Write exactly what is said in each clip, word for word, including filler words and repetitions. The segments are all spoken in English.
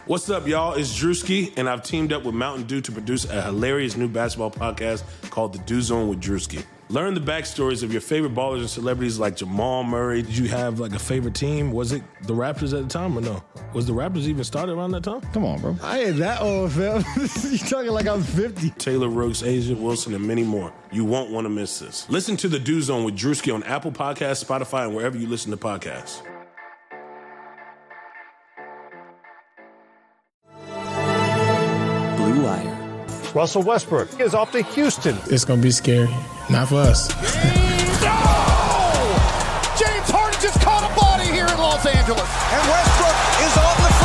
What's up, y'all? It's Drewski, and I've teamed up with Mountain Dew to produce a hilarious new basketball podcast called The Dew Zone with Drewski. Learn the backstories of your favorite ballers and celebrities like Jamal Murray. Did you have like a favorite team? Was it the Raptors at the time or no? Was the Raptors even started around that time? Come on, bro. I ain't that old, fam. You talking like I'm fifty. Taylor Rooks, Asia Wilson, and many more. You won't want to miss this. Listen to The Dew Zone with Drewski on Apple Podcasts, Spotify, and wherever you listen to podcasts. Blue Wire. Russell Westbrook is off to Houston. It's going to be scary. Not for us. No! James Harden just caught a body here in Los Angeles. And Westbrook is on the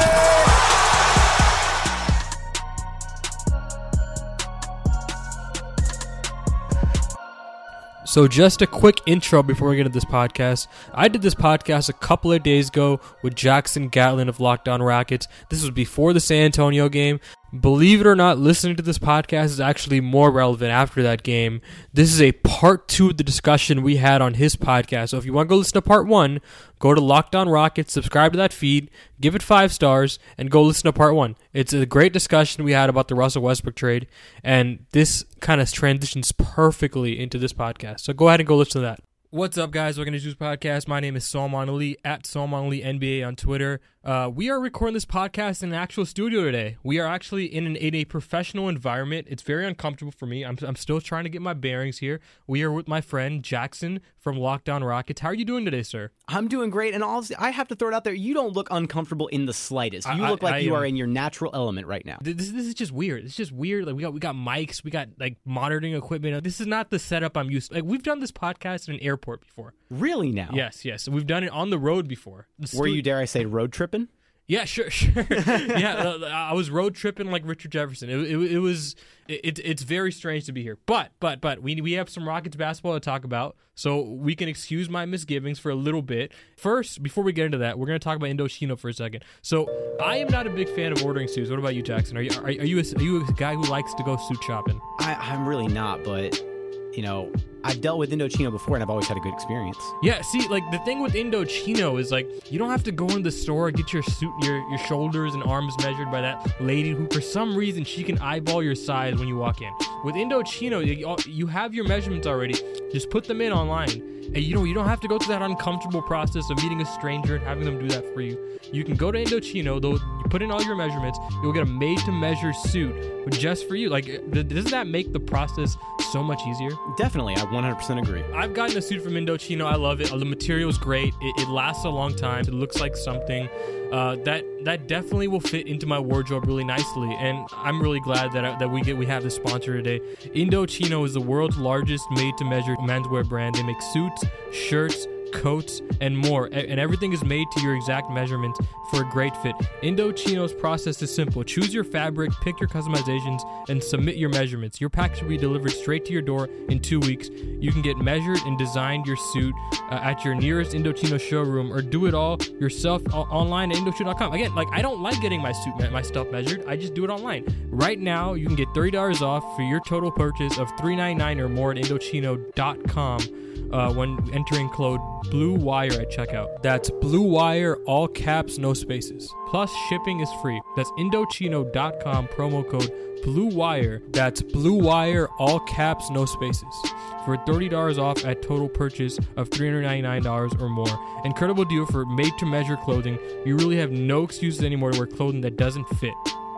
freeway. So just a quick intro before we get into this podcast. I did this podcast a couple of days ago with Jackson Gatlin of Locked On Rockets. This was before the San Antonio game. Believe it or not, listening to this podcast is actually more relevant after that game. This is a part two of the discussion we had on his podcast. So if you want to go listen to part one, go to Locked On Rockets, subscribe to that feed, give it five stars, and go listen to part one. It's a great discussion we had about the Russell Westbrook trade, and this kind of transitions perfectly into this podcast. So go ahead and go listen to that. What's up, guys? Welcome to Juice Podcast. My name is Salman Ali, at Salman Ali N B A on Twitter. Uh, we are recording this podcast in an actual studio today. We are actually in, an, in a professional environment. It's very uncomfortable for me. I'm, I'm still trying to get my bearings here. We are with my friend Jackson from Locked On Rockets. How are you doing today, sir? I'm doing great, and honestly, I have to throw it out there. You don't look uncomfortable in the slightest. You I, look like I, I you am. are in your natural element right now. This, this is just weird. It's just weird. Like we got we got mics, we got like monitoring equipment. This is not the setup I'm used to. Like we've done this podcast in an airport before. Really now? Yes, yes. We've done it on the road before. The Were stu- you, dare I say, road tripping? Yeah, sure, sure. yeah, uh, I was road tripping like Richard Jefferson. It, it, it was, it, it's very strange to be here. But, but, but, we we have some Rockets basketball to talk about, so we can excuse my misgivings for a little bit. First, before we get into that, we're going to talk about Indochino for a second. So, I am not a big fan of ordering suits. What about you, Jackson? Are you are, are you a, are you a guy who likes to go suit shopping? I, I'm really not, but, you know, I've dealt with Indochino before, and I've always had a good experience. Yeah, see, like, the thing with Indochino is, like, you don't have to go in the store, get your suit, your, your shoulders and arms measured by that lady who, for some reason, she can eyeball your size when you walk in. With Indochino, you, you have your measurements already. Just put them in online. And you know, you don't have to go through that uncomfortable process of meeting a stranger and having them do that for you. You can go to Indochino, though, you put in all your measurements, you'll get a made-to-measure suit just for you. Like, doesn't that make the process so much easier? Definitely, I one hundred percent agree. I've gotten a suit from Indochino. I love it. The material is great. It, it lasts a long time. It looks like something uh, that that definitely will fit into my wardrobe really nicely. And I'm really glad that I, that we get we have this sponsor today. Indochino is the world's largest made-to-measure menswear brand. They make suits, shirts, coats, and more, and everything is made to your exact measurement for a great fit. Indochino's process is simple. Choose your fabric, pick your customizations, and submit your measurements. Your packs will be delivered straight to your door in two weeks. You can get measured and designed your suit uh, at your nearest Indochino showroom, or do it all yourself o- online at Indochino dot com. Again, like, I don't like getting my suit, my stuff measured. I just do it online. Right now, you can get thirty dollars off for your total purchase of three ninety-nine or more at Indochino dot com. Uh, when entering code BLUEWIRE at checkout. That's BLUEWIRE, all caps, no spaces. Plus, shipping is free. That's Indochino dot com, promo code BLUEWIRE. That's BLUEWIRE, all caps, no spaces. For thirty dollars off at total purchase of three hundred ninety-nine dollars or more. Incredible deal for made-to-measure clothing. You really have no excuses anymore to wear clothing that doesn't fit.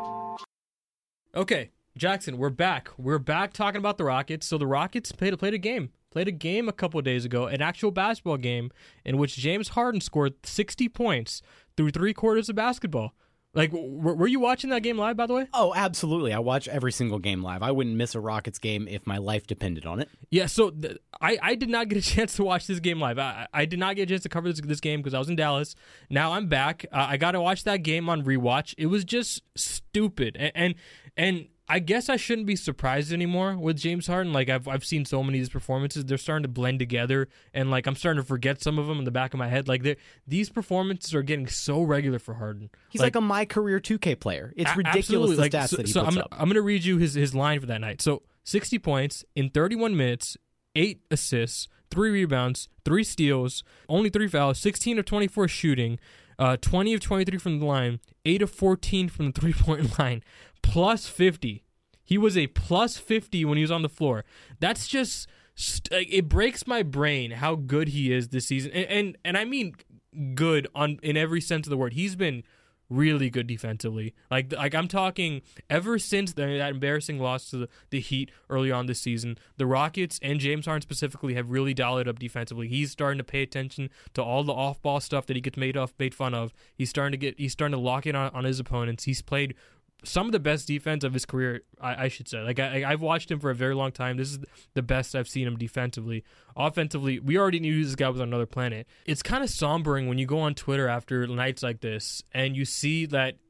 Okay, Jackson, we're back. We're back talking about the Rockets. So the Rockets played, played a game. Played a game a couple of days ago, an actual basketball game, in which James Harden scored sixty points through three quarters of basketball. Like, w- were you watching that game live, by the way? Oh, absolutely. I watch every single game live. I wouldn't miss a Rockets game if my life depended on it. Yeah, so th- I, I did not get a chance to watch this game live. I, I did not get a chance to cover this, this game because I was in Dallas. Now I'm back. Uh, I got to watch that game on rewatch. It was just stupid. And, and and I guess I shouldn't be surprised anymore with James Harden. Like, I've I've seen so many of these performances. They're starting to blend together, and, like, I'm starting to forget some of them in the back of my head. Like, these performances are getting so regular for Harden. He's like, like a My Career two K player. It's a- ridiculous the like, stats so, that he so puts I'm, up. I'm going to read you his, his line for that night. So, sixty points in thirty-one minutes, eight assists, three rebounds, three steals, only three fouls, sixteen of twenty-four shooting, Uh, twenty of twenty-three from the line, eight of fourteen from the three-point line, plus fifty. He was a plus fifty when he was on the floor. That's just, it breaks my brain how good he is this season. And and, and I mean good on in every sense of the word. He's been really good defensively. Like like I'm talking ever since the, that embarrassing loss to the, the Heat early on this season, the Rockets and James Harden specifically have really dialed it up defensively. He's starting to pay attention to all the off-ball stuff that he gets made off, made fun of. He's starting to get he's starting to lock in on, on his opponents. He's played some of the best defense of his career, I, I should say. Like I, I've watched him for a very long time. This is the best I've seen him defensively. Offensively, we already knew this guy was on another planet. It's kind of sombering when you go on Twitter after nights like this and you see that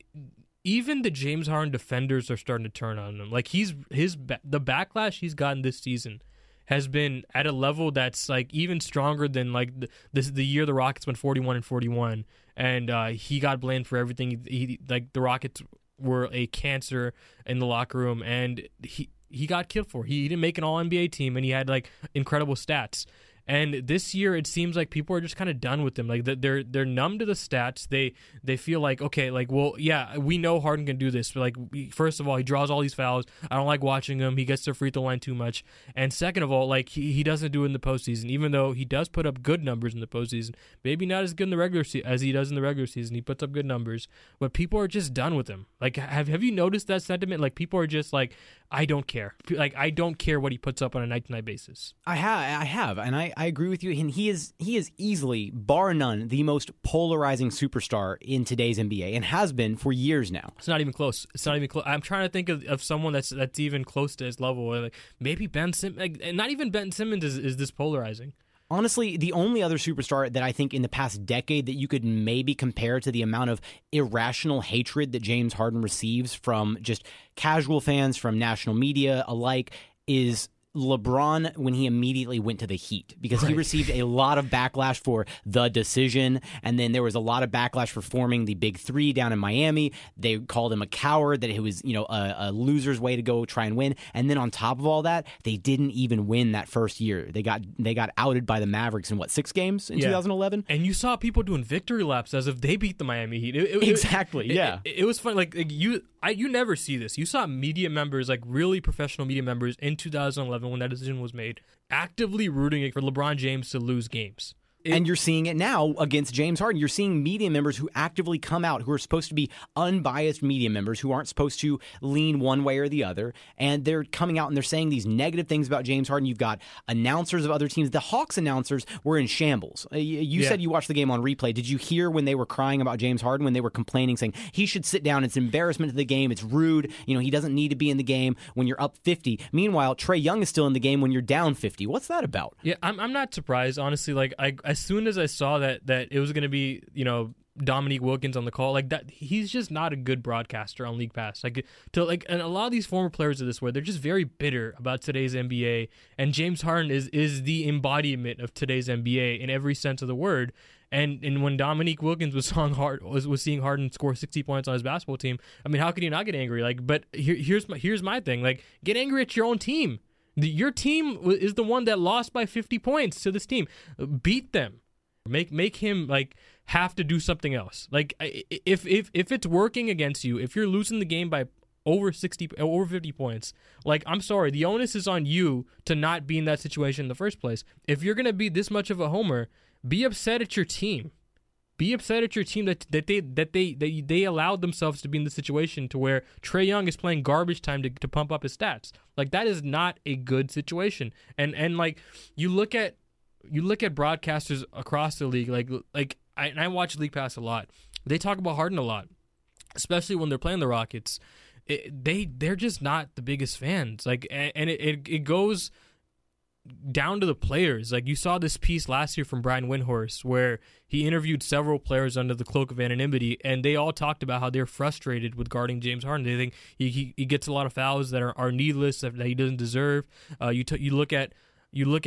even the James Harden defenders are starting to turn on him. Like he's his the backlash he's gotten this season has been at a level that's like even stronger than like the this the year the Rockets went forty-one and forty-one, and uh, he got blamed for everything. He, he like the Rockets were a cancer in the locker room, and he he got killed for. He didn't make an all N B A team, and he had like incredible stats. And this year, it seems like people are just kind of done with him. Like they're they're numb to the stats. They they feel like, okay, like well, yeah, we know Harden can do this, but like we, first of all, he draws all these fouls. I don't like watching him. He gets to free throw line too much. And second of all, like he, he doesn't do it in the postseason, even though he does put up good numbers in the postseason. Maybe not as good in the regular season as he does in the regular season. He puts up good numbers, but people are just done with him. Like have have you noticed that sentiment? Like people are just like, I don't care. Like I don't care what he puts up on a night to night basis. I have, I have, and I, I agree with you. And he is he is easily, bar none, the most polarizing superstar in today's N B A, and has been for years now. It's not even close. It's not even close. I'm trying to think of, of someone that's that's even close to his level. Like maybe Ben Simmons. Like, not even Ben Simmons is, is this polarizing. Honestly, the only other superstar that I think in the past decade that you could maybe compare to the amount of irrational hatred that James Harden receives from just casual fans, from national media alike, is LeBron when he immediately went to the Heat, because right. he received a lot of backlash for the decision, and then there was a lot of backlash for forming the Big Three down in Miami. They called him a coward, that it was, you know, a, a loser's way to go try and win. And then on top of all that, they didn't even win that first year. They got they got outed by the Mavericks in what, six games in yeah. twenty eleven? And you saw people doing victory laps as if they beat the Miami Heat. It, it, exactly, it, yeah. It, it, it was fun. Like, like you, I you never see this. You saw media members, like really professional media members, in two thousand eleven when that decision was made, actively rooting for LeBron James to lose games. It, and you're seeing it now against James Harden. You're seeing media members who actively come out, who are supposed to be unbiased media members, who aren't supposed to lean one way or the other, and they're coming out and they're saying these negative things about James Harden. You've got announcers of other teams. The Hawks announcers were in shambles. You yeah. said you watched the game on replay. Did you hear when they were crying about James Harden, when they were complaining, saying he should sit down? It's embarrassment to the game. It's rude. You know, he doesn't need to be in the game when you're up fifty. Meanwhile, Trae Young is still in the game when you're down fifty. What's that about? Yeah, I'm I'm not surprised, honestly. Like I as soon as I saw that that it was going to be, you know, Dominique Wilkins on the call, like that, he's just not a good broadcaster on League Pass. Like to like, and a lot of these former players of this way, they're just very bitter about today's N B A. And James Harden is is the embodiment of today's N B A in every sense of the word. And and when Dominique Wilkins was seeing Hard was, was seeing Harden score sixty points on his basketball team, I mean, how could he not get angry? Like, but here, here's my here's my thing. Like, get angry at your own team. The, your team is the one that lost by fifty points to this team. Beat them. Make make him like have to do something else. Like if if if it's working against you, if you're losing the game by over sixty, over fifty points, like I'm sorry, the onus is on you to not be in that situation in the first place. If you're gonna be this much of a homer, be upset at your team. Be upset at your team that that they that they they, they allowed themselves to be in the situation to where Trae Young is playing garbage time to, to pump up his stats. Like that is not a good situation. And and like you look at you look at broadcasters across the league, like like I and I watch League Pass a lot. They talk about Harden a lot, especially when they're playing the Rockets. It, they they're just not the biggest fans. Like and, and it, it it goes down to the players. Like you saw this piece last year from Brian Windhorst where he interviewed several players under the cloak of anonymity, and they all talked about how they're frustrated with guarding James Harden. They think he he, he gets a lot of fouls that are, are needless, that he doesn't deserve. Uh, you t- you look at you look at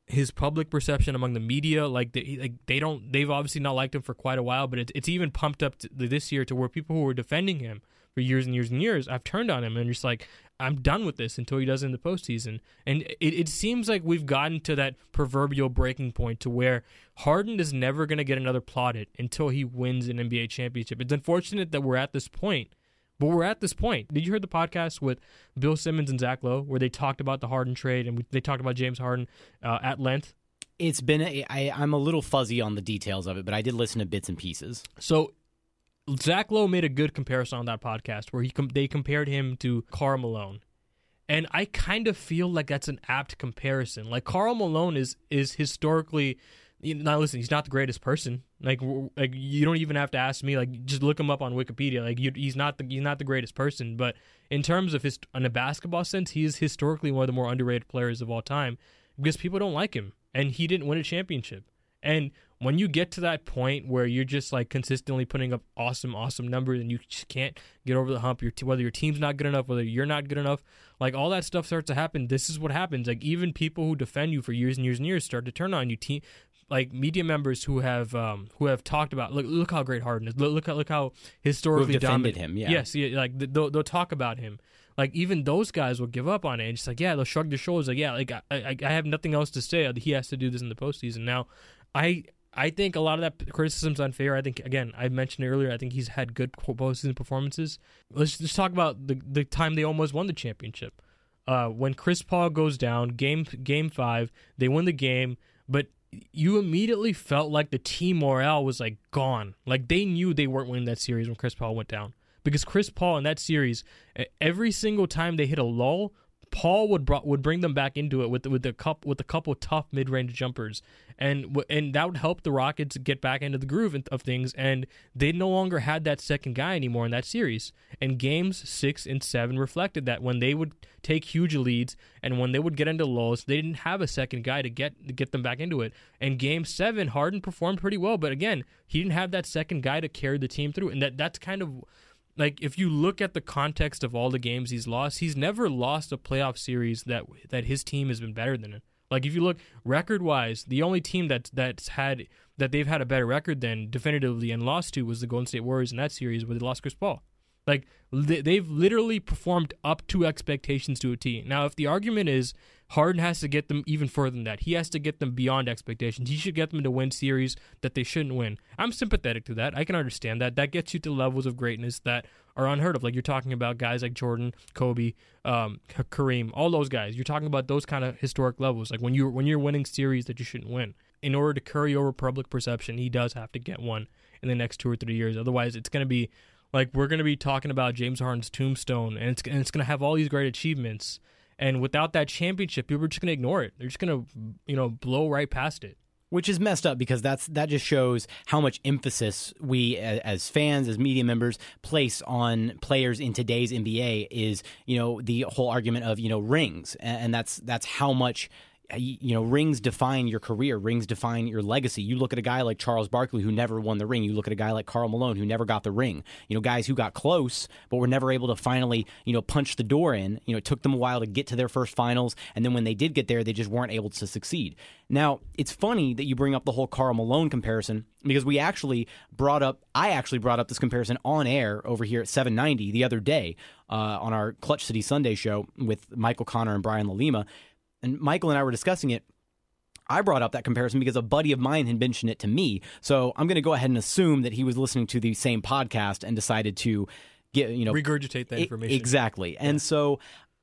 his public perception among the media, like they, like they don't, they've obviously not liked him for quite a while, but it's, it's even pumped up to this year to where people who were defending him for years and years and years, I've turned on him and just like, I'm done with this until he does it in the postseason. And it, it seems like we've gotten to that proverbial breaking point to where Harden is never going to get another plaudit until he wins an N B A championship. It's unfortunate that we're at this point, but we're at this point. Did you hear the podcast with Bill Simmons and Zach Lowe where they talked about the Harden trade and we, they talked about James Harden uh, at length? It's been, a, I, I'm a little fuzzy on the details of it, but I did listen to bits and pieces. So Zach Lowe made a good comparison on that podcast where he com- they compared him to Karl Malone. And I kind of feel like that's an apt comparison. Like Karl Malone is is historically, you know, now listen, he's not the greatest person. Like like you don't even have to ask me. Like just look him up on Wikipedia. Like you, he's not the he's not the greatest person. But in terms of his in a basketball sense, he is historically one of the more underrated players of all time because people don't like him, and he didn't win a championship. And when you get to that point where you're just like consistently putting up awesome, awesome numbers and you just can't get over the hump, your t- whether your team's not good enough, whether you're not good enough, like all that stuff starts to happen. This is what happens. Like even people who defend you for years and years and years start to turn on you. Team, like media members who have um, who have talked about look look how great Harden is. Look look how, look how historically Who've defended dominant him. Yeah. Yes. Yeah, like they'll they'll talk about him. Like even those guys will give up on it and just like yeah they'll shrug their shoulders like yeah like I I, I have nothing else to say. He has to do this in the postseason. Now, I. I think a lot of that criticism is unfair. I think, again, I mentioned it earlier, I think he's had good postseason performances. Let's just talk about the the time they almost won the championship. Uh, when Chris Paul goes down, game game five, they win the game, but you immediately felt like the team morale was like gone. Like they knew they weren't winning that series when Chris Paul went down. Because Chris Paul in that series, every single time they hit a lull, Paul would brought, would bring them back into it with with a couple with a couple tough mid range jumpers, and and that would help the Rockets get back into the groove of things. And they no longer had that second guy anymore in that series. And games six and seven reflected that when they would take huge leads and when they would get into lulls, they didn't have a second guy to get to get them back into it. And game seven, Harden performed pretty well, but again, he didn't have that second guy to carry the team through, and that that's kind of. Like, if you look at the context of all the games he's lost, he's never lost a playoff series that that his team has been better than it. Like, if you look record-wise, the only team that, that's had that they've had a better record than definitively and lost to was the Golden State Warriors in that series where they lost Chris Paul. Like, they've literally performed up to expectations to a T. Now, if the argument is Harden has to get them even further than that, he has to get them beyond expectations. He should get them to win series that they shouldn't win. I'm sympathetic to that. I can understand that. That gets you to levels of greatness that are unheard of. Like you're talking about guys like Jordan, Kobe, um, Kareem, all those guys. You're talking about those kind of historic levels. Like when you're when you're winning series that you shouldn't win. In order to carry over public perception, he does have to get one in the next two or three years. Otherwise, it's going to be like we're going to be talking about James Harden's tombstone, and it's and it's going to have all these great achievements. And without that championship, people are just going to ignore it. They're just going to, you know, blow right past it. Which is messed up because that's that just shows how much emphasis we as fans, as media members, place on players in today's N B A is, you know, the whole argument of, you know, rings. And that's that's how much, you know, rings define your career. Rings define your legacy. You look at a guy like Charles Barkley who never won the ring. You look at a guy like Karl Malone who never got the ring. You know, guys who got close but were never able to finally, you know, punch the door in. You know, it took them a while to get to their first finals, and then when they did get there, they just weren't able to succeed. Now, it's funny that you bring up the whole Karl Malone comparison because we actually brought up, I actually brought up this comparison on air over here at seven ninety the other day uh, on our Clutch City Sunday show with Michael Connor and Brian Lalima. And Michael and I were discussing it. I brought up that comparison because a buddy of mine had mentioned it to me. So I'm going to go ahead and assume that he was listening to the same podcast and decided to get, you know, regurgitate that information. Exactly. Yeah. And so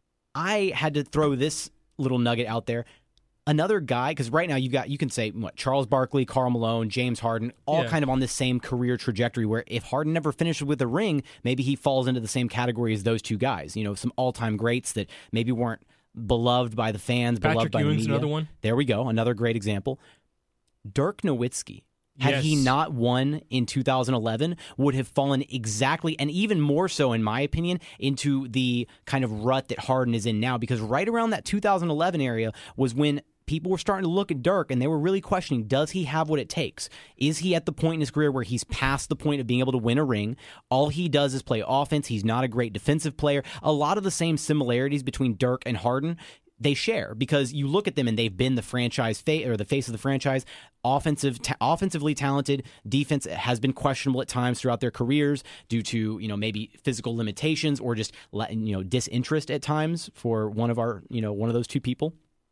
I had to throw this little nugget out there. Another guy, because right now you got you can say what Charles Barkley, Karl Malone, James Harden, all yeah. kind of on this same career trajectory. Where if Harden never finishes with a ring, maybe he falls into the same category as those two guys. You know, some all-time greats that maybe weren't beloved by the fans, Patrick beloved by Ewing's the media. Another one. There we go. Another great example. Dirk Nowitzki, had yes. he not won in two thousand eleven, would have fallen exactly, and even more so, in my opinion, into the kind of rut that Harden is in now. Because right around that two thousand eleven area was when people were starting to look at Dirk, and they were really questioning, does he have what it takes? Is he at the point in his career where he's past the point of being able to win a ring? All he does is play offense. He's not a great defensive player. A lot of the same similarities between Dirk and Harden. they share, because you look at them and they've been the franchise face or the face of the franchise. Offensive, ta- offensively talented. Defense has been questionable at times throughout their careers due to, you know, maybe physical limitations or just, you know, disinterest at times for one of our, you know, one of those two people.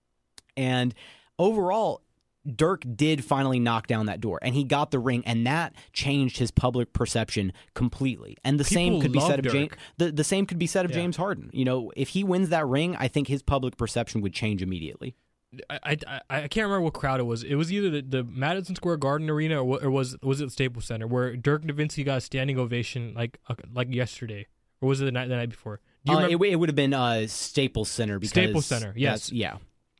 And overall, Dirk did finally knock down that door, and he got the ring, and that changed his public perception completely. And the People same could be love said of Dirk. James. The, the same could be said of Yeah. James Harden. You know, if he wins that ring, I think his public perception would change immediately. I, I I can't remember what crowd it was. It was either the, the Madison Square Garden Arena or, wa- or was was it the Staples Center where Dirk Nowitzki got a standing ovation like uh, like yesterday, or was it the night the night before? Do you Uh, remember? it, it would have been uh, Staples Center. Because Staples Center, yes. that's- yeah.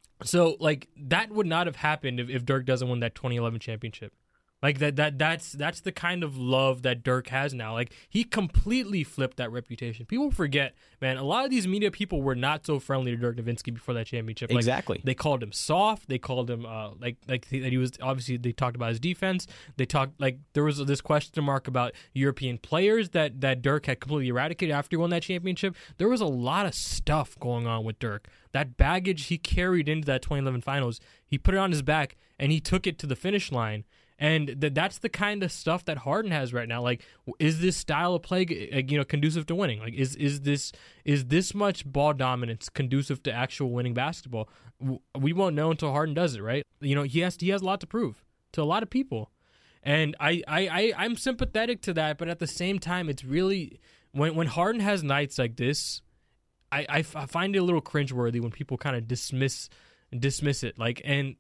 So like that would not have happened if, if Dirk doesn't win that twenty eleven championship. Like that that that's that's the kind of love that Dirk has now. Like he completely flipped that reputation. People forget, man, a lot of these media people were not so friendly to Dirk Nowitzki before that championship. Like, Exactly. They called him soft. They called him uh like like that he was obviously they talked about his defense. They talked like there was this question mark about European players that that Dirk had completely eradicated after he won that championship. There was a lot of stuff going on with Dirk. That baggage he carried into that twenty eleven finals, he put it on his back and he took it to the finish line. And th- that's the kind of stuff that Harden has right now. Like, is this style of play, you know, conducive to winning? Like, is is this is this much ball dominance conducive to actual winning basketball? We won't know until Harden does it, right? You know, he has he has a lot to prove to a lot of people, and I I, I I'm sympathetic to that. But at the same time, it's really when when Harden has nights like this, I I, f- I find it a little cringeworthy when people kind of dismiss dismiss it. Like and.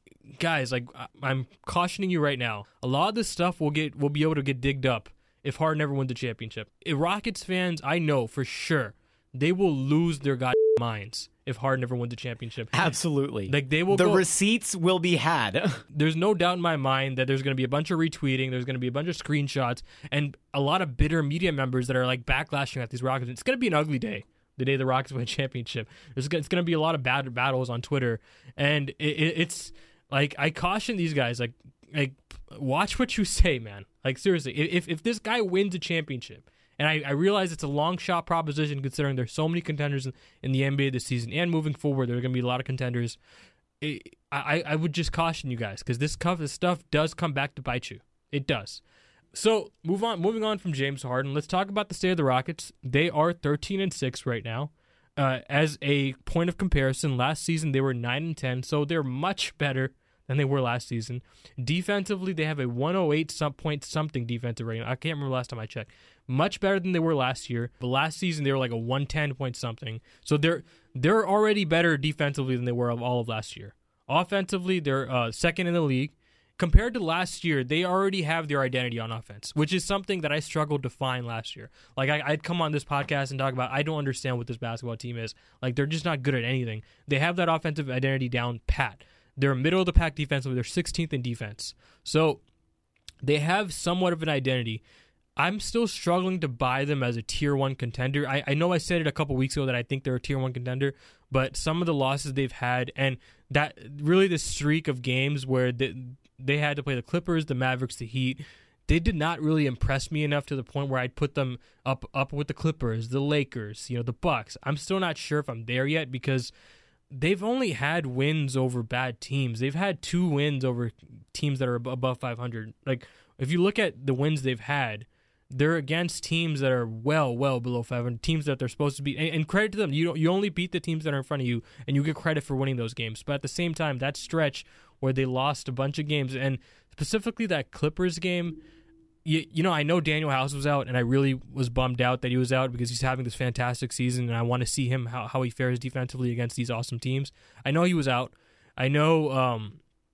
Guys, like I'm cautioning you right now. A lot of this stuff will get will be able to get digged up if Harden never wins the championship. If Rockets fans, I know for sure, they will lose their goddamn minds if Harden never wins the championship. Absolutely. Like they will. The go, receipts will be had. There's no doubt in my mind that there's going to be a bunch of retweeting. There's going to be a bunch of screenshots and a lot of bitter media members that are like backlashing at these Rockets. It's going to be an ugly day. The day the Rockets win a championship, There's, it's going to be a lot of bad battles on Twitter, and it, it, it's. Like, I caution these guys, like, like watch what you say, man. Like, seriously, if if this guy wins a championship, and I, I realize it's a long shot proposition considering there's so many contenders in, in the N B A this season, and moving forward, there are going to be a lot of contenders. It, I, I would just caution you guys, because this, this stuff does come back to bite you. It does. So, move on. moving on from James Harden, let's talk about the state of the Rockets. They are thirteen and six right now. Uh, as a point of comparison, last season they were nine and ten, so they're much better than they were last season. Defensively, they have a one oh eight some point something defensive rating. I can't remember last time I checked. Much better than they were last year. But last season they were like a one ten point something. So they're they're already better defensively than they were of all of last year. Offensively, they're uh, second in the league. Compared to last year, they already have their identity on offense, which is something that I struggled to find last year. Like, I, I'd come on this podcast and talk about, I don't understand what this basketball team is. Like, they're just not good at anything. They have that offensive identity down pat. They're middle of the pack defensively. They're sixteenth in defense. So, they have somewhat of an identity. I'm still struggling to buy them as a tier one contender. I, I know I said it a couple weeks ago that I think they're a tier one contender, but some of the losses they've had, and that really the streak of games where they, they had to play the Clippers, the Mavericks, the Heat, they did not really impress me enough to the point where I'd put them up up with the Clippers, the Lakers, you know, the Bucks. I'm still not sure if I'm there yet because they've only had wins over bad teams. They've had two wins over teams that are above five hundred. Like, if you look at the wins they've had, they're against teams that are well, well below five hundred, teams that they're supposed to beat. And, and credit to them, you don't, you only beat the teams that are in front of you, and you get credit for winning those games. But at the same time, that stretch where they lost a bunch of games, and specifically that Clippers game, you, you know, I know Daniel House was out, and I really was bummed out that he was out because he's having this fantastic season, and I want to see him how, how he fares defensively against these awesome teams. I know he was out. I know, um,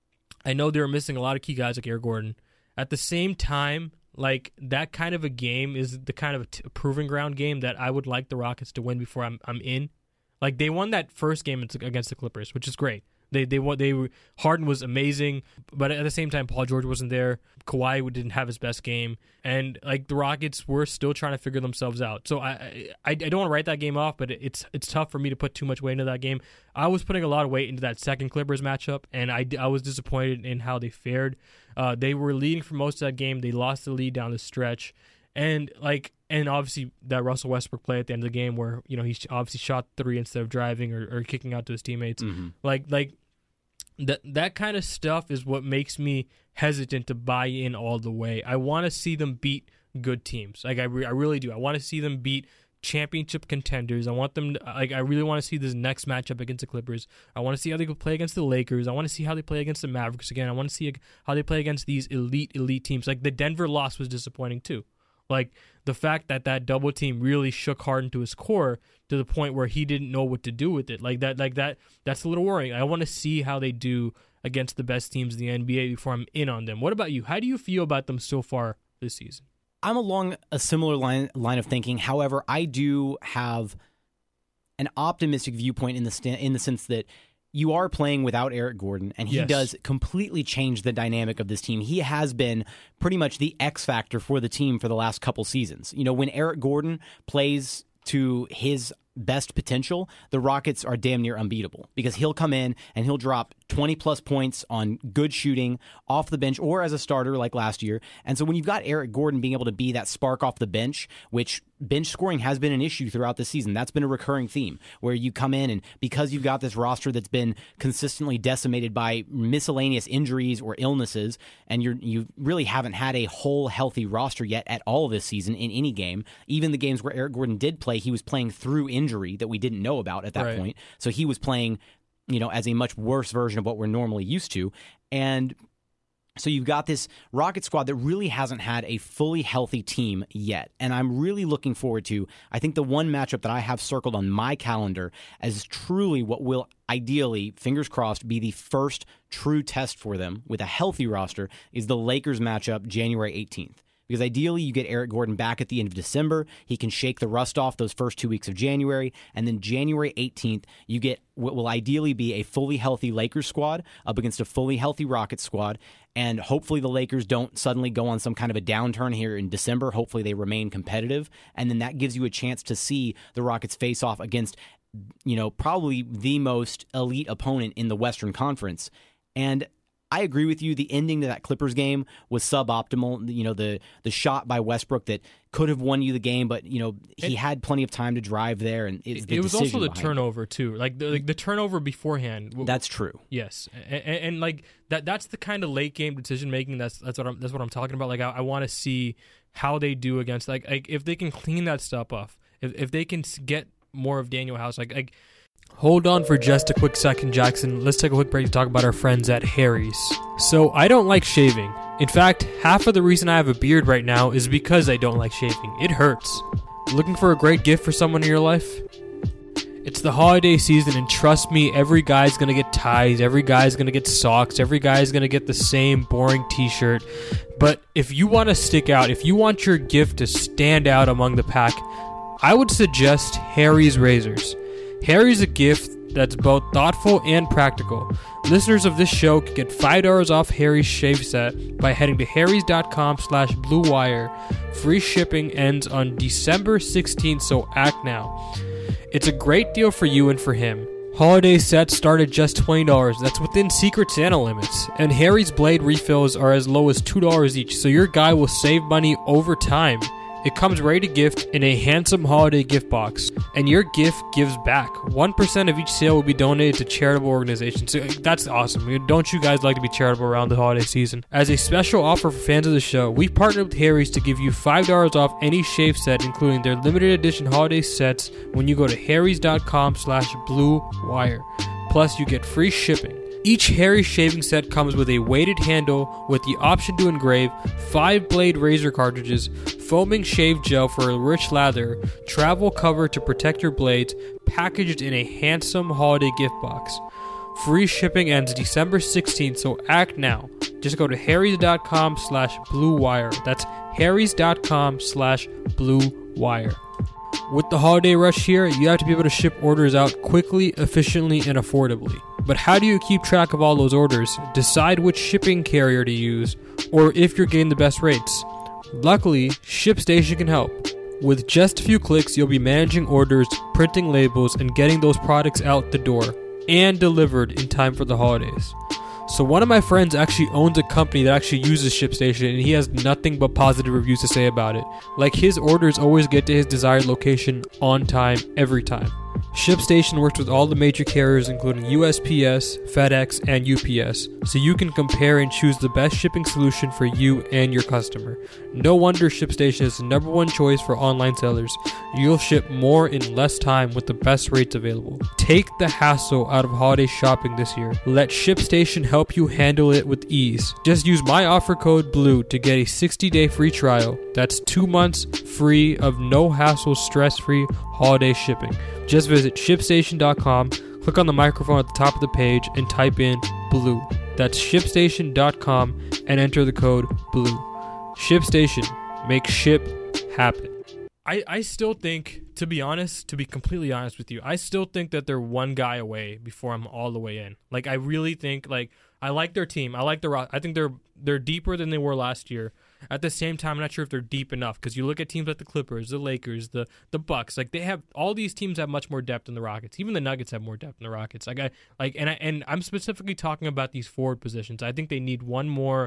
I know they were missing a lot of key guys like Eric Gordon. At the same time, like, that kind of a game is the kind of a t- proving ground game that I would like the Rockets to win before I'm I'm in. Like, they won that first game against the Clippers, which is great. They they won. They were, Harden was amazing, but at the same time, Paul George wasn't there. Kawhi didn't have his best game, and like the Rockets were still trying to figure themselves out. So I I, I don't want to write that game off, but it's it's tough for me to put too much weight into that game. I was putting a lot of weight into that second Clippers matchup, and I, I was disappointed in how they fared. Uh, they were leading for most of that game. They lost the lead down the stretch, And like, and obviously that Russell Westbrook play at the end of the game where, you know, he obviously shot three instead of driving or, or kicking out to his teammates. Mm-hmm. Like, like that that kind of stuff is what makes me hesitant to buy in all the way. I want to see them beat good teams. Like I, re- I really do. I want to see them beat championship contenders. I want them to, like I really want to see this next matchup against the Clippers. I want to see how they play against the Lakers. I want to see how they play against the Mavericks again. I want to see how they play against these elite elite teams. Like the Denver loss was disappointing too. Like the fact that that double team really shook Harden to his core to the point where he didn't know what to do with it. Like that like that that's a little worrying. I want to see how they do against the best teams in the N B A before I'm in on them. What about you? How do you feel about them so far this season? I'm along a similar line line of thinking. However, I do have an optimistic viewpoint in the st- in the sense that you are playing without Eric Gordon, and he yes. does completely change the dynamic of this team. He has been pretty much the X factor for the team for the last couple seasons. You know, when Eric Gordon plays to his best potential, the Rockets are damn near unbeatable because he'll come in and he'll drop twenty plus points on good shooting off the bench or as a starter like last year. And so when you've got Eric Gordon being able to be that spark off the bench, which bench scoring has been an issue throughout the season. That's been a recurring theme where you come in and because you've got this roster that's been consistently decimated by miscellaneous injuries or illnesses, and you're, you really haven't had a whole healthy roster yet at all this season in any game. Even the games where Eric Gordon did play, he was playing through injury that we didn't know about at that right. point. So he was playing, you know, as a much worse version of what we're normally used to. And so you've got this Rocket squad that really hasn't had a fully healthy team yet. And I'm really looking forward to, I think the one matchup that I have circled on my calendar as truly what will ideally, fingers crossed, be the first true test for them with a healthy roster is the Lakers matchup January eighteenth. Because ideally, you get Eric Gordon back at the end of December. He can shake the rust off those first two weeks of January. And then January eighteenth, you get what will ideally be a fully healthy Lakers squad up against a fully healthy Rockets squad. And hopefully the Lakers don't suddenly go on some kind of a downturn here in December. Hopefully they remain competitive. And then that gives you a chance to see the Rockets face off against, you know, probably the most elite opponent in the Western Conference. And I agree with you. The ending to that Clippers game was suboptimal. You know, the the shot by Westbrook that could have won you the game, but you know he it, had plenty of time to drive there, and it's the it was also the behind turnover it. too. Like the, like the turnover beforehand. That's true. Yes, and, and, and like that. That's the kind of late game decision making. That's that's what I'm that's what I'm talking about. Like I, I want to see how they do against like, like if they can clean that stuff off. If if they can get more of Daniel House, like like. Hold on for just a quick second, Jackson. Let's take a quick break to talk about our friends at Harry's. So, I don't like shaving. In fact, half of the reason I have a beard right now is because I don't like shaving. It hurts. Looking for a great gift for someone in your life? It's the holiday season, and trust me, every guy's gonna get ties, every guy's gonna get socks, every guy's gonna get the same boring t-shirt. But if you want to stick out, if you want your gift to stand out among the pack, I would suggest Harry's razors. Harry's a gift that's both thoughtful and practical. Listeners of this show can get five dollars off Harry's shave set by heading to harrys.com slash blue wire. Free shipping ends on December sixteenth, so act now. It's a great deal for you and for him. Holiday sets start at just twenty dollars. That's within Secret Santa limits. And Harry's blade refills are as low as two dollars each, so your guy will save money over time. It comes ready to gift in a handsome holiday gift box, and your gift gives back. one percent of each sale will be donated to charitable organizations. So that's awesome. Don't you guys like to be charitable around the holiday season? As a special offer for fans of the show, we've partnered with Harry's to give you five dollars off any shave set, including their limited edition holiday sets, when you go to harrys.com slash blue wire. Plus, you get free shipping. Each Harry's shaving set comes with a weighted handle with the option to engrave, five blade razor cartridges, foaming shave gel for a rich lather, travel cover to protect your blades, packaged in a handsome holiday gift box. Free shipping ends December sixteenth, so act now. Just go to harrys.com slash blue wire. That's harrys.com slash blue wire. With the holiday rush here, you have to be able to ship orders out quickly, efficiently, and affordably. But how do you keep track of all those orders, decide which shipping carrier to use, or if you're getting the best rates? Luckily, ShipStation can help. With just a few clicks, you'll be managing orders, printing labels, and getting those products out the door, and delivered in time for the holidays. So one of my friends actually owns a company that actually uses ShipStation, and he has nothing but positive reviews to say about it. Like, his orders always get to his desired location on time, every time. ShipStation works with all the major carriers including U S P S, FedEx, and U P S, so you can compare and choose the best shipping solution for you and your customer. No wonder ShipStation is the number one choice for online sellers. You'll ship more in less time with the best rates available. Take the hassle out of holiday shopping this year. Let ShipStation help you handle it with ease. Just use my offer code BLUE to get a sixty day free trial. That's two months free of no hassle, stress-free holiday shipping. Just visit ShipStation dot com, click on the microphone at the top of the page, and type in BLUE. That's ShipStation dot com and enter the code BLUE. ShipStation. Make ship happen. I, I still think, to be honest, to be completely honest with you, I still think that they're one guy away before I'm all the way in. Like, I really think, like, I like their team. I like their I think they're they're deeper than they were last year. At the same time, I'm not sure if they're deep enough, because you look at teams like the Clippers, the Lakers, the the Bucks. Like, they have all these teams have much more depth than the Rockets. Even the Nuggets have more depth than the Rockets. Like I like and I, and I'm specifically talking about these forward positions. I think they need one more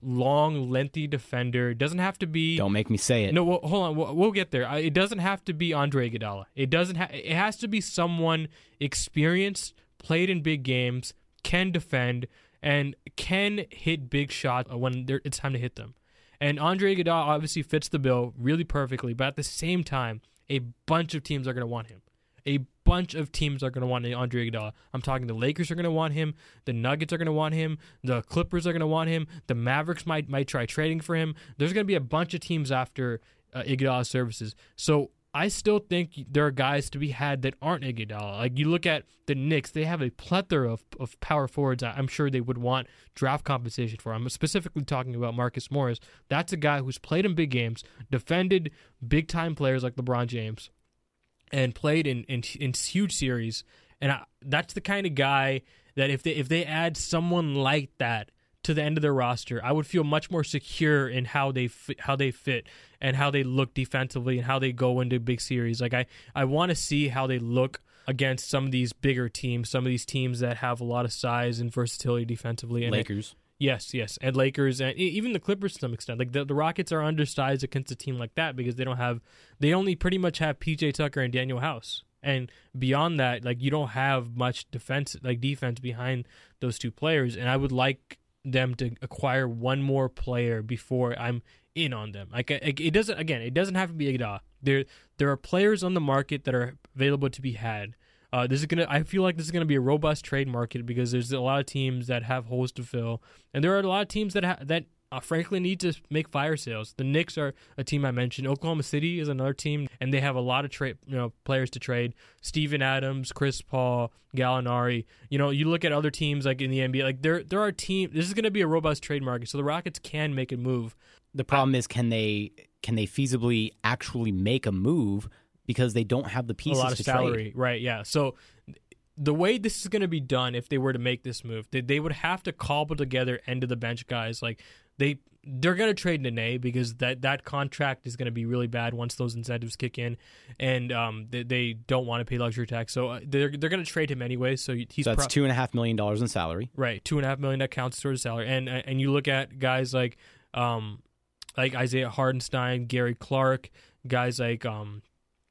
long, lengthy defender. It doesn't have to be. Don't make me say it. No, well, hold on. We'll, we'll get there. It doesn't have to be Andre Iguodala. It doesn't. Ha- it has to be someone experienced, played in big games, can defend, and can hit big shots when it's time to hit them. And Andre Iguodala obviously fits the bill really perfectly, but at the same time, a bunch of teams are going to want him. A bunch of teams are going to want Andre Iguodala. I'm talking the Lakers are going to want him, the Nuggets are going to want him, the Clippers are going to want him, the Mavericks might might try trading for him. There's going to be a bunch of teams after uh, Iguodala's services. So I still think there are guys to be had that aren't Iguodala. Like, you look at the Knicks, they have a plethora of, of power forwards I'm sure they would want draft compensation for. I'm specifically talking about Marcus Morris. That's a guy who's played in big games, defended big-time players like LeBron James, and played in, in, in huge series. And I, that's the kind of guy that if they if they add someone like that to the end of their roster, I would feel much more secure in how they fit, how they fit and how they look defensively and how they go into big series. Like I, I want to see how they look against some of these bigger teams, some of these teams that have a lot of size and versatility defensively. And Lakers. It, yes, yes, and Lakers and even the Clippers to some extent. Like the, the Rockets are undersized against a team like that because they don't have, they only pretty much have P J Tucker and Daniel House. And beyond that, like, you don't have much defense, like defense behind those two players. And I would like them to acquire one more player before I'm in on them. Like, it doesn't, again, it doesn't have to be Iguodala. There, there are players on the market that are available to be had. Uh, this is gonna. I feel like this is gonna be a robust trade market because there's a lot of teams that have holes to fill, and there are a lot of teams that ha- that uh, frankly need to make fire sales. The Knicks are a team I mentioned. Oklahoma City is another team, and they have a lot of trade, you know, players to trade. Steven Adams, Chris Paul, Gallinari. You know, you look at other teams like in the N B A. Like there, there are teams. This is gonna be a robust trade market, so the Rockets can make a move. The problem is, can they can they feasibly actually make a move? Because they don't have the pieces a lot of to salary, trade. Right? Yeah. So the way this is going to be done, if they were to make this move, they, they would have to cobble together end of the bench guys. Like they they're going to trade Nene because that, that contract is going to be really bad once those incentives kick in, and um they, they don't want to pay luxury tax, so they're they're going to trade him anyway. So he's so that's pro- two and a half million dollars in salary. Right, two and a half million that counts towards salary, and and you look at guys like um like Isaiah Hardenstein, Gary Clark, guys like um.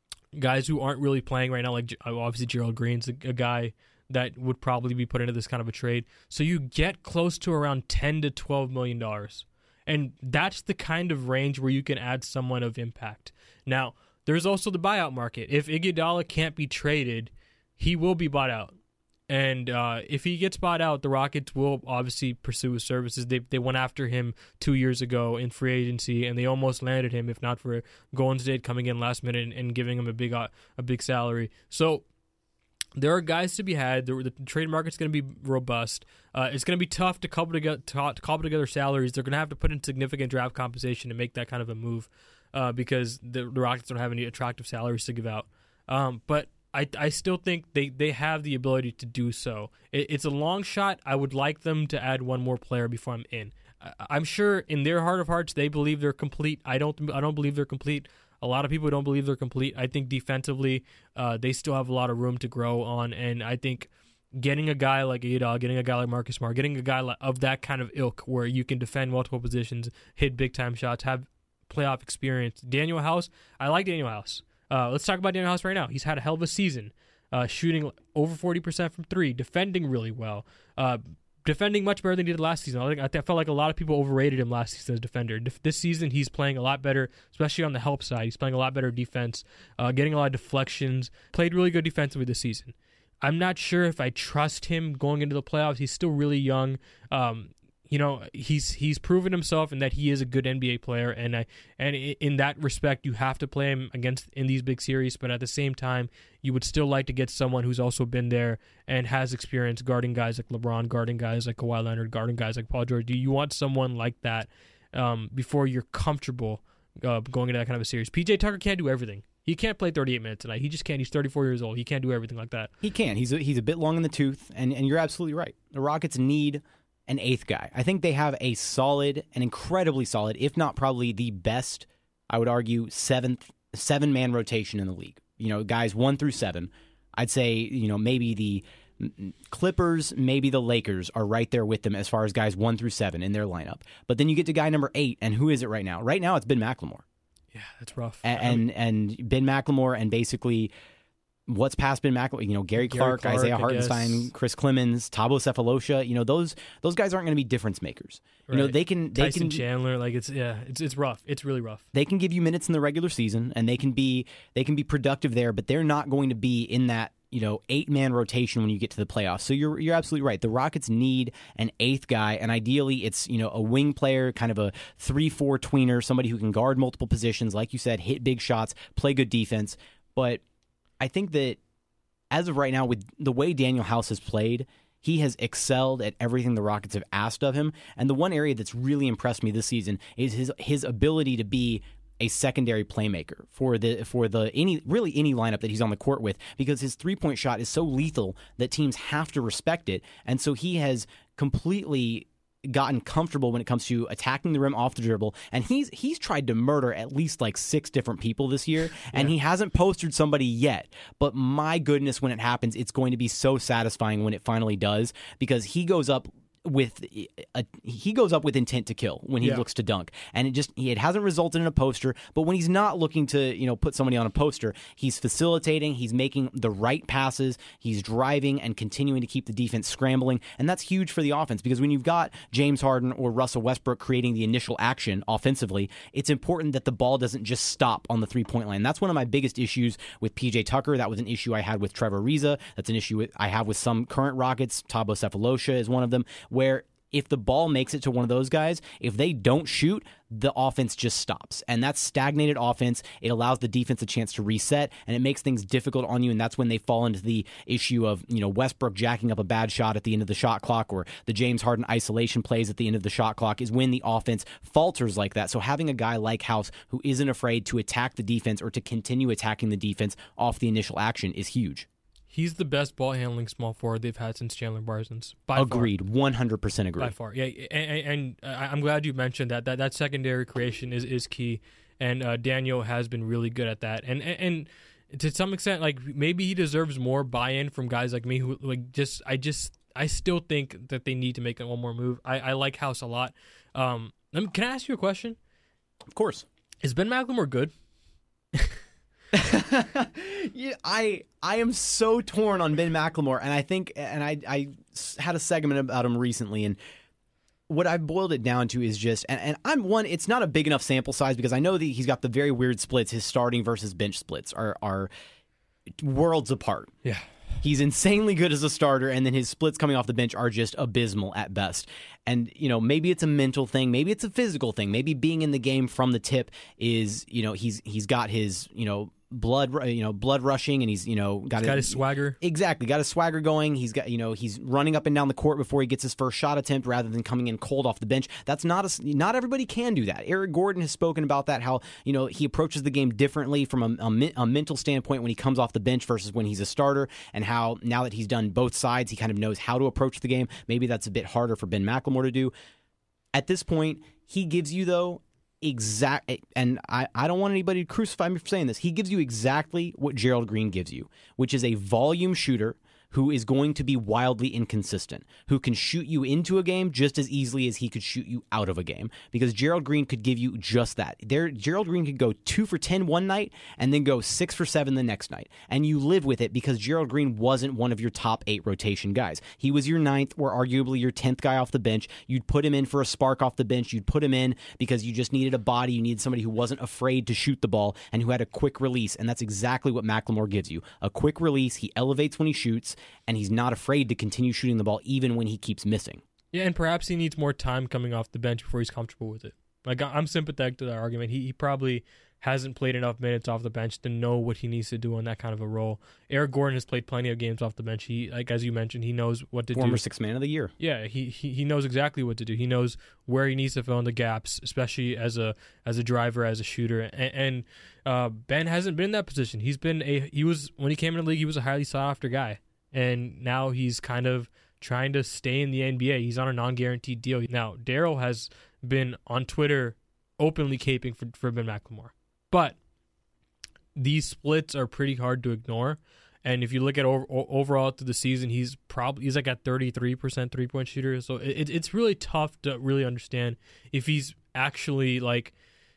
guys who aren't really playing right now, like obviously Gerald Green's a, a guy that would probably be put into this kind of a trade. So you get close to around ten to twelve million dollars. And that's the kind of range where you can add someone of impact. Now, there's also the buyout market. If Iguodala can't be traded, he will be bought out. And uh, if he gets bought out, the Rockets will obviously pursue his services. They they went after him two years ago in free agency, and they almost landed him, if not for Golden State coming in last minute and, and giving him a big uh, a big salary. So there are guys to be had. The, the trade market's going to be robust. Uh, it's going to be tough to cobble together, to, to cobble together salaries. They're going to have to put in significant draft compensation to make that kind of a move uh, because the, the Rockets don't have any attractive salaries to give out. Um, but I, I still think they, they have the ability to do so. It, it's a long shot. I would like them to add one more player before I'm in. I, I'm sure in their heart of hearts they believe they're complete. I don't I don't believe they're complete. A lot of people don't believe they're complete. I think defensively uh, they still have a lot of room to grow on, and I think getting a guy like Adol, getting a guy like Marcus Smart, getting a guy like, of that kind of ilk where you can defend multiple positions, hit big-time shots, have playoff experience. Daniel House, I like Daniel House. Uh, let's talk about Daniel House right now. He's had a hell of a season, uh, shooting over forty percent from three, defending really well, uh, defending much better than he did last season. I, think, I felt like a lot of people overrated him last season as a defender. This season, he's playing a lot better, especially on the help side. He's playing a lot better defense, uh, getting a lot of deflections, played really good defensively this season. I'm not sure if I trust him going into the playoffs. He's still really young. Um, you know, he's he's proven himself in that he is a good N B A player, and I and in that respect, you have to play him against in these big series. But at the same time, you would still like to get someone who's also been there and has experience guarding guys like LeBron, guarding guys like Kawhi Leonard, guarding guys like Paul George. Do you want someone like that um, before you're comfortable uh, going into that kind of a series? P J Tucker can't do everything. He can't play thirty-eight minutes tonight. He just can't. He's thirty-four years old. He can't do everything like that. He can. He's a, he's a bit long in the tooth, and, and you're absolutely right. The Rockets need an eighth guy. I think they have a solid, an incredibly solid, if not probably the best, I would argue, seventh seven-man rotation in the league. You know, guys one through seven. I'd say, you know, maybe the Clippers, maybe the Lakers are right there with them as far as guys one through seven in their lineup. But then you get to guy number eight, and who is it right now? Right now, it's Ben McLemore. Yeah, that's rough. And and, and Ben McLemore, and basically what's past Ben McLemore, you know, Gary Clark, Gary Clark Isaiah Hartenstein, Chris Clemens, Thabo Cephalosha, you know, those those guys aren't going to be difference makers. You right. know, they can they Tyson can Chandler, like it's yeah, it's it's rough. It's really rough. They can give you minutes in the regular season, and they can be they can be productive there, but they're not going to be in that, you know, eight-man rotation when you get to the playoffs. So you're you're absolutely right. The Rockets need an eighth guy, and ideally it's, you know, a wing player, kind of a three four tweener, somebody who can guard multiple positions, like you said, hit big shots, play good defense. But I think that as of right now, with the way Daniel House has played, he has excelled at everything the Rockets have asked of him. And the one area that's really impressed me this season is his his ability to be a secondary playmaker for the for the any really any lineup that he's on the court with, because his three-point shot is so lethal that teams have to respect it. And so he has completely gotten comfortable when it comes to attacking the rim off the dribble, and he's he's tried to murder at least like six different people this year, and yeah. he hasn't postered somebody yet. But my goodness, when it happens, it's going to be so satisfying when it finally does, because he goes up with a, he goes up with intent to kill when he yeah. looks to dunk, and it just it hasn't resulted in a poster. But when he's not looking to, you know, put somebody on a poster, he's facilitating, he's making the right passes, he's driving and continuing to keep the defense scrambling, and that's huge for the offense, because when you've got James Harden or Russell Westbrook creating the initial action offensively, it's important that the ball doesn't just stop on the three-point line. That's one of my biggest issues with P J Tucker. That was an issue I had with Trevor Ariza. That's an issue with, I have with some current Rockets. Thabo Cephalosha is one of them, where if the ball makes it to one of those guys, if they don't shoot, the offense just stops. And that's stagnated offense. It allows the defense a chance to reset, and it makes things difficult on you, and that's when they fall into the issue of, you know, Westbrook jacking up a bad shot at the end of the shot clock, or the James Harden isolation plays at the end of the shot clock, is when the offense falters like that. So having a guy like House who isn't afraid to attack the defense or to continue attacking the defense off the initial action is huge. He's the best ball-handling small forward they've had since Chandler Parsons. By Agreed. far. one hundred percent agreed. By far. Yeah, and, and I'm glad you mentioned that. That that secondary creation is, is key, and uh, Daniel has been really good at that. And, and and to some extent, like, maybe he deserves more buy-in from guys like me who, like, just I just I still think that they need to make one more move. I, I like House a lot. Um, let me, can I ask you a question? Of course. Is Ben McLemore good? yeah, I I am so torn on Ben McLemore, and I think, and I I had a segment about him recently, and what I boiled it down to is just, and, and I'm one, it's not a big enough sample size, because I know that he's got the very weird splits. His starting versus bench splits are are worlds apart. Yeah. He's insanely good as a starter, and then his splits coming off the bench are just abysmal at best. And, you know, maybe it's a mental thing, maybe it's a physical thing. Maybe being in the game from the tip is, you know, he's he's got his, you know, blood, you know, blood rushing, and he's, you know, got, he's got his, his swagger. Exactly, got his swagger going. He's got, you know, he's running up and down the court before he gets his first shot attempt, rather than coming in cold off the bench. That's not a, not everybody can do that. Eric Gordon has spoken about that, how, you know, he approaches the game differently from a, a, a mental standpoint when he comes off the bench versus when he's a starter, and how now that he's done both sides, he kind of knows how to approach the game. Maybe that's a bit harder for Ben McLemore to do. At this point, he gives you, though, exact, and I, I don't want anybody to crucify me for saying this, he gives you exactly what Gerald Green gives you, which is a volume shooter who is going to be wildly inconsistent, who can shoot you into a game just as easily as he could shoot you out of a game, because Gerald Green could give you just that. There, Gerald Green could go two for ten one night and then go six for seven the next night, and you live with it because Gerald Green wasn't one of your top eight rotation guys. He was your ninth or arguably your tenth guy off the bench. You'd put him in for a spark off the bench. You'd put him in because you just needed a body. You needed somebody who wasn't afraid to shoot the ball and who had a quick release, and that's exactly what McLemore gives you. A quick release. He elevates when he shoots, and he's not afraid to continue shooting the ball even when he keeps missing. Yeah, and perhaps he needs more time coming off the bench before he's comfortable with it. Like, I'm sympathetic to that argument. He he probably hasn't played enough minutes off the bench to know what he needs to do on that kind of a role. Eric Gordon has played plenty of games off the bench. He, like as you mentioned, he knows what to Former do. Former sixth man of the year. Yeah, he, he he knows exactly what to do. He knows where he needs to fill in the gaps, especially as a as a driver, as a shooter. And, and uh, Ben hasn't been in that position. He's been a he was when he came in the league, he was a highly sought after guy, and now he's kind of trying to stay in the N B A. He's on a non-guaranteed deal. Now, Daryl has been on Twitter openly caping for, for Ben McLemore. But these splits are pretty hard to ignore. And if you look at over, overall through the season, he's probably he's like at thirty-three percent three-point shooter. So it, it's really tough to really understand if he's actually like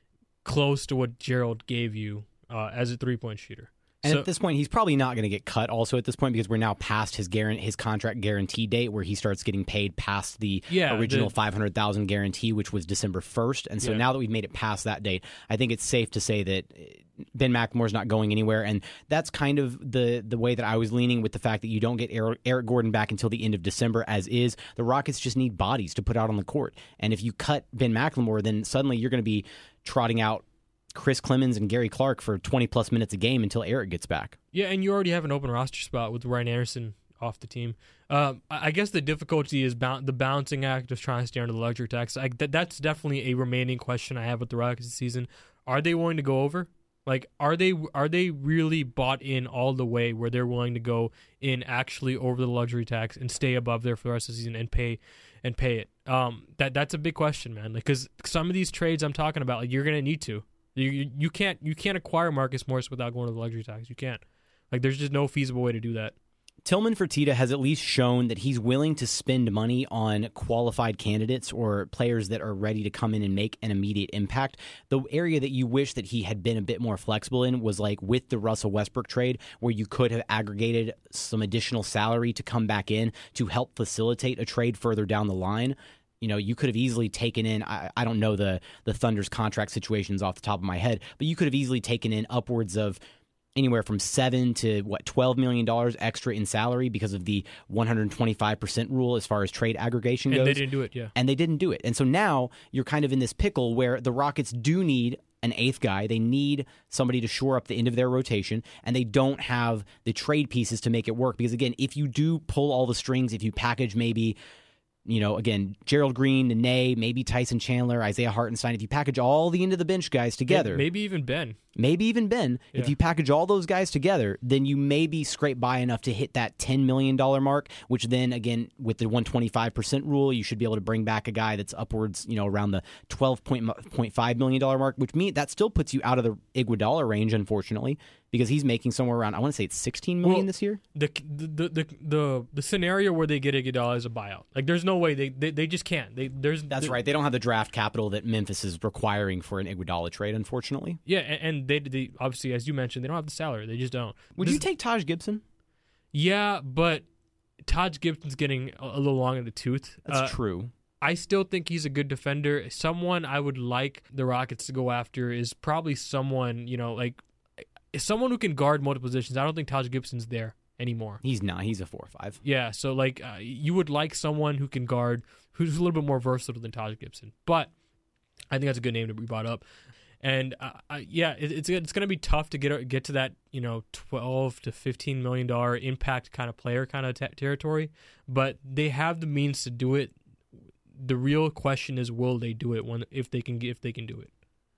close to what Gerald gave you uh, as a three-point shooter. And so, at this point, he's probably not going to get cut also at this point because we're now past his guarantee, his contract guarantee date where he starts getting paid past the yeah, original the, five hundred thousand dollars guarantee, which was December first. And so yeah. now that we've made it past that date, I think it's safe to say that Ben McLemore's not going anywhere. And that's kind of the, the way that I was leaning with the fact that you don't get Eric, Eric Gordon back until the end of December as is. The Rockets just need bodies to put out on the court. And if you cut Ben McLemore, then suddenly you're going to be trotting out Chris Clemens and Gary Clark for twenty plus minutes a game until Eric gets back. Yeah, and you already have an open roster spot with Ryan Anderson off the team. Um, I guess the difficulty is ba- the balancing act of trying to stay under the luxury tax. I, th- that's definitely a remaining question I have with the Rockets this season. Are they willing to go over? Like, are they are they really bought in all the way where they're willing to go in actually over the luxury tax and stay above there for the rest of the season and pay and pay it? Um, that that's a big question, man. Like, because some of these trades I'm talking about, like, you're gonna need to. You you can't you can't acquire Marcus Morris without going to the luxury tax. You can't. Like, there's just no feasible way to do that. Tillman Fertitta has at least shown that he's willing to spend money on qualified candidates or players that are ready to come in and make an immediate impact. The area that you wish that he had been a bit more flexible in was like with the Russell Westbrook trade, where you could have aggregated some additional salary to come back in to help facilitate a trade further down the line. You know, you could have easily taken in, I, I don't know the, the Thunder's contract situations off the top of my head, but you could have easily taken in upwards of anywhere from seven to what twelve million dollars extra in salary because of the one hundred twenty-five percent rule as far as trade aggregation goes. And they didn't do it, yeah. And they didn't do it. And so now you're kind of in this pickle where the Rockets do need an eighth guy. They need somebody to shore up the end of their rotation, and they don't have the trade pieces to make it work. Because again, if you do pull all the strings, if you package maybe, you know, again, Gerald Green, Nene, maybe Tyson Chandler, Isaiah Hartenstein, if you package all the end of the bench guys together. Maybe even Ben. Maybe even Ben. Yeah. If you package all those guys together, then you maybe scrape by enough to hit that ten million dollars mark, which then, again, with the one hundred twenty-five percent rule, you should be able to bring back a guy that's upwards, you know, around the twelve point five million dollars mark, which means that still puts you out of the Iguodala range, unfortunately, because he's making somewhere around, I want to say it's sixteen million dollars well, this year. The, the the the the scenario where they get Iguodala is a buyout. Like, there's no way. They they, they just can't. They there's That's right. They don't have the draft capital that Memphis is requiring for an Iguodala trade, unfortunately. Yeah, and, and they, they obviously, as you mentioned, they don't have the salary. They just don't. Would This, you take Taj Gibson? Yeah, but Taj Gibson's getting a, a little long in the tooth. That's uh, true. I still think he's a good defender. Someone I would like the Rockets to go after is probably someone, you know, like someone who can guard multiple positions. I don't think Taj Gibson's there anymore. He's not. He's a four or five. Yeah, so like uh, you would like someone who can guard, who's a little bit more versatile than Taj Gibson. But I think that's a good name to be brought up. And uh, I, yeah, it, it's it's going to be tough to get get to that, you know, twelve to fifteen million dollar impact kind of player kind of t- territory. But they have the means to do it. The real question is, will they do it when if they can if they can do it?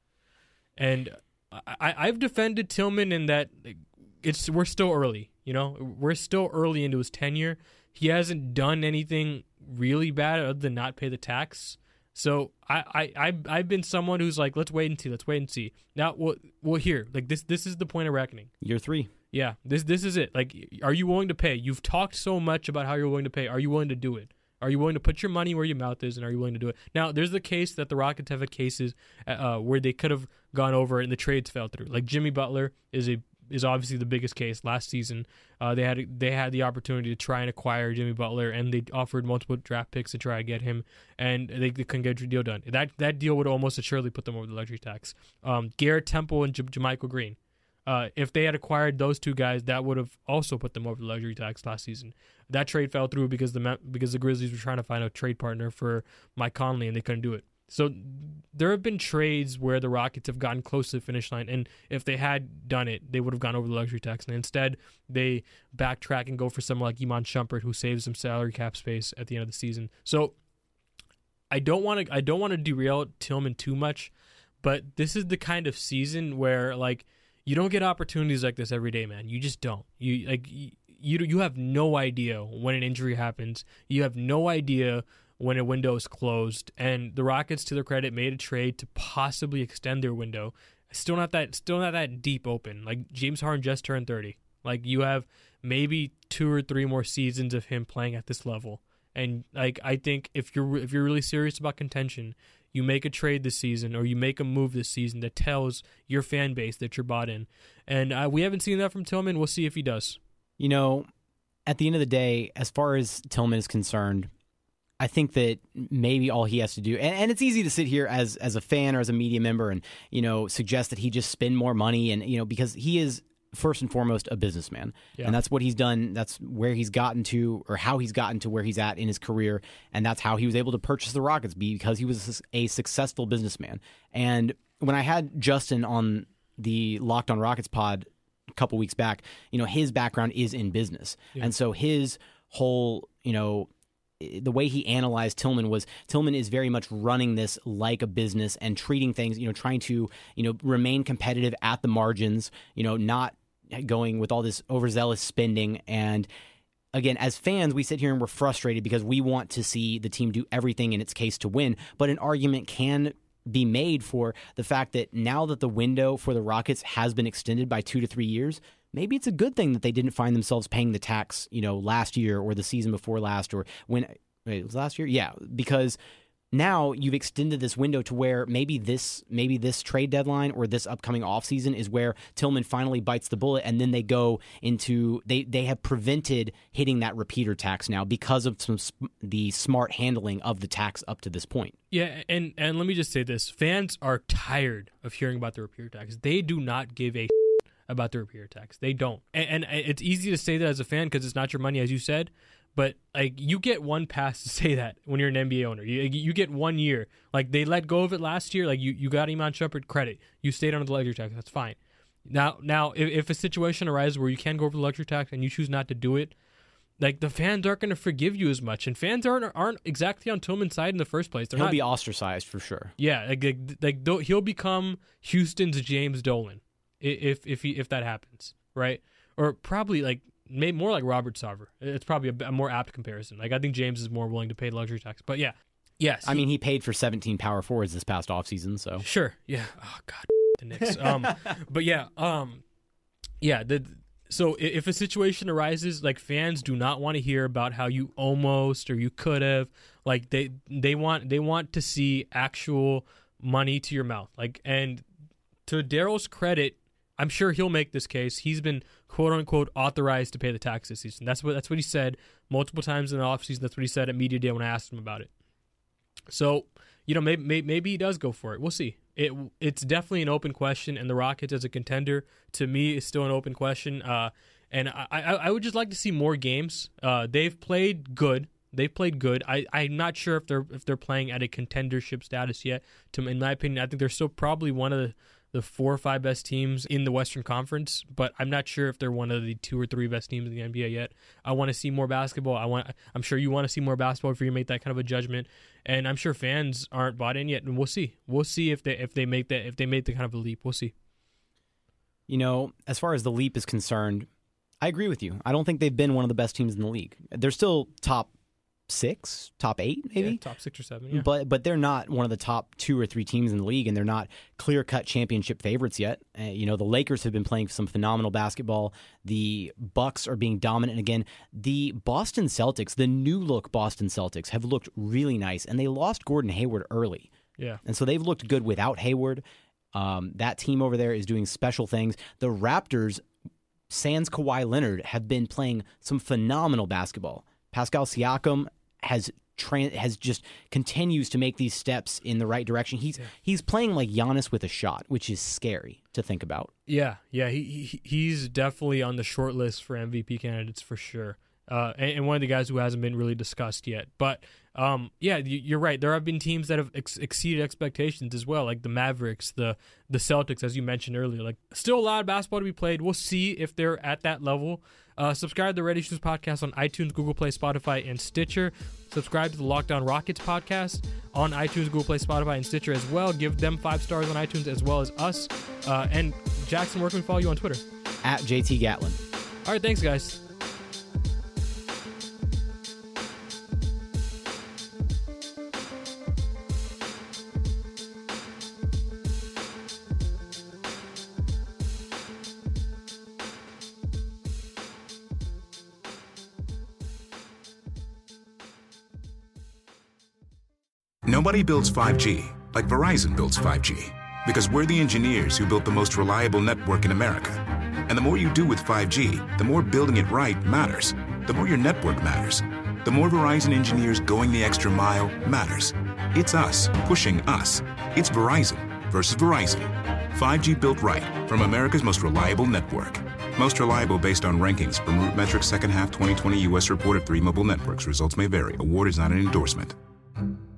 And I, I've defended Tillman in that it's we're still early. You know, we're still early into his tenure. He hasn't done anything really bad other than not pay the tax. So I, I, I, I've been someone who's like, let's wait and see, let's wait and see. Now, well, well here, like this this is the point of reckoning. Year three. Yeah, this this is it. Like, are you willing to pay? You've talked so much about how you're willing to pay. Are you willing to do it? Are you willing to put your money where your mouth is, and are you willing to do it? Now, there's the case that the Rockets have had cases uh, where they could have gone over and the trades fell through. Like Jimmy Butler is a is obviously the biggest case. Last season, uh, they had they had the opportunity to try and acquire Jimmy Butler, and they offered multiple draft picks to try and get him, and they, they couldn't get a deal done. That that deal would almost assuredly put them over the luxury tax. Um, Garrett Temple and J- JaMychal Green. Uh, if they had acquired those two guys, that would have also put them over the luxury tax last season. That trade fell through because the because the Grizzlies were trying to find a trade partner for Mike Conley, and they couldn't do it. So there have been trades where the Rockets have gotten close to the finish line, and if they had done it, they would have gone over the luxury tax. And instead, they backtrack and go for someone like Iman Shumpert, who saves some salary cap space at the end of the season. So I don't want to I don't want to derail Tillman too much, but this is the kind of season where like. You don't get opportunities like this every day, man. You just don't. You like you you have no idea when an injury happens. You have no idea when a window is closed. And the Rockets, to their credit, made a trade to possibly extend their window. Still not that still not that deep open. Like James Harden just turned thirty. Like you have maybe two or three more seasons of him playing at this level. And like I think if you're if you're really serious about contention, you make a trade this season or you make a move this season that tells your fan base that you're bought in. And uh, we haven't seen that from Tillman. We'll see if he does. You know, at the end of the day, as far as Tillman is concerned, I think that maybe all he has to do, and, and it's easy to sit here as as a fan or as a media member and, you know, suggest that he just spend more money and, you know, because he is first and foremost a businessman. Yeah. And that's what he's done. That's where he's gotten to, or how he's gotten to where he's at in his career. And that's how he was able to purchase the Rockets, because he was a successful businessman. And when I had Justin on the Locked on Rockets pod a couple weeks back, you know, his background is in business. Yeah. And so his whole, you know, the way he analyzed Tillman was Tillman is very much running this like a business and treating things, you know, trying to, you know, remain competitive at the margins, you know, not going with all this overzealous spending. And again, as fans, we sit here and we're frustrated because we want to see the team do everything in its case to win. But an argument can be made for the fact that now that the window for the Rockets has been extended by two to three years, maybe it's a good thing that they didn't find themselves paying the tax, you know, last year or the season before last, or when wait, it was last year. Yeah, because now you've extended this window to where maybe this maybe this trade deadline or this upcoming offseason is where Tillman finally bites the bullet, and then they go into they they have prevented hitting that repeater tax now because of some the smart handling of the tax up to this point. Yeah, and and let me just say this: fans are tired of hearing about the repeater tax. They do not give a about the repeater tax. They don't, and, and it's easy to say that as a fan because it's not your money, as you said. But like you get one pass to say that when you're an N B A owner, you you get one year. Like they let go of it last year. Like you, you got Iman Shumpert credit. You stayed under the luxury tax. That's fine. Now now if, if a situation arises where you can go over the luxury tax and you choose not to do it, like the fans aren't going to forgive you as much, and fans aren't aren't exactly on Tillman's side in the first place. They're He'll not, be ostracized for sure. Yeah, like like, like he'll become Houston's James Dolan if if he if that happens, right? Or probably like. Maybe more like Robert Sarver. It's probably a, a more apt comparison. Like I think James is more willing to pay the luxury tax. But yeah, yes. I mean, he paid for seventeen power forwards this past offseason, so sure. Yeah. Oh God, the Knicks. Um, but yeah, um, yeah. The so if a situation arises, like fans do not want to hear about how you almost or you could have. Like they they want they want to see actual money to your mouth. Like, and to Daryl's credit, I'm sure he'll make this case. He's been quote unquote authorized to pay the tax this season. That's what that's what he said multiple times in the offseason. That's what he said at Media Day when I asked him about it. So, you know, maybe maybe, maybe he does go for it. We'll see. It it's definitely an open question, and the Rockets as a contender to me is still an open question. Uh, and I, I I would just like to see more games. Uh, they've played good. They've played good. I, I'm not sure if they're if they're playing at a contendership status yet. To in my opinion, I think they're still probably one of the the four or five best teams in the Western Conference, but I'm not sure if they're one of the two or three best teams in the N B A yet. I want to see more basketball. I want. I'm sure you want to see more basketball before you make that kind of a judgment. And I'm sure fans aren't bought in yet, and we'll see. We'll see if they if they make that if they make the kind of a leap. We'll see. You know, as far as the leap is concerned, I agree with you. I don't think they've been one of the best teams in the league. They're still top six, top eight, maybe yeah, top six or seven. Yeah. But but they're not one of the top two or three teams in the league, and they're not clear-cut championship favorites yet. Uh, you know, the Lakers have been playing some phenomenal basketball. The Bucks are being dominant again. The Boston Celtics, the new-look Boston Celtics, have looked really nice, and they lost Gordon Hayward early. Yeah, and so they've looked good without Hayward. Um, that team over there is doing special things. The Raptors, sans Kawhi Leonard, have been playing some phenomenal basketball. Pascal Siakam has tra- has just continues to make these steps in the right direction. He's yeah. he's playing like Giannis with a shot, which is scary to think about. Yeah, yeah, he, he he's definitely on the short list for M V P candidates for sure. Uh, and, and one of the guys who hasn't been really discussed yet. But um, yeah, you're right. There have been teams that have ex- exceeded expectations as well, like the Mavericks, the the Celtics, as you mentioned earlier. Like, still a lot of basketball to be played. We'll see if they're at that level. Uh, subscribe to the Ready Shoes podcast on iTunes, Google Play, Spotify, and Stitcher. Subscribe to the Locked On Rockets podcast on iTunes, Google Play, Spotify, and Stitcher as well. Give them five stars on iTunes as well as us. Uh, and Jackson, where can we follow you on Twitter? At J T Gatlin. All right, thanks, guys. Nobody builds five G like Verizon builds five G, because we're the engineers who built the most reliable network in America. And the more you do with five G, the more building it right matters. The more your network matters. The more Verizon engineers going the extra mile matters. It's us pushing us. It's Verizon versus Verizon. five G built right from America's most reliable network. Most reliable based on rankings from RootMetrics second half twenty twenty U S report of three mobile networks. Results may vary. Award is not an endorsement.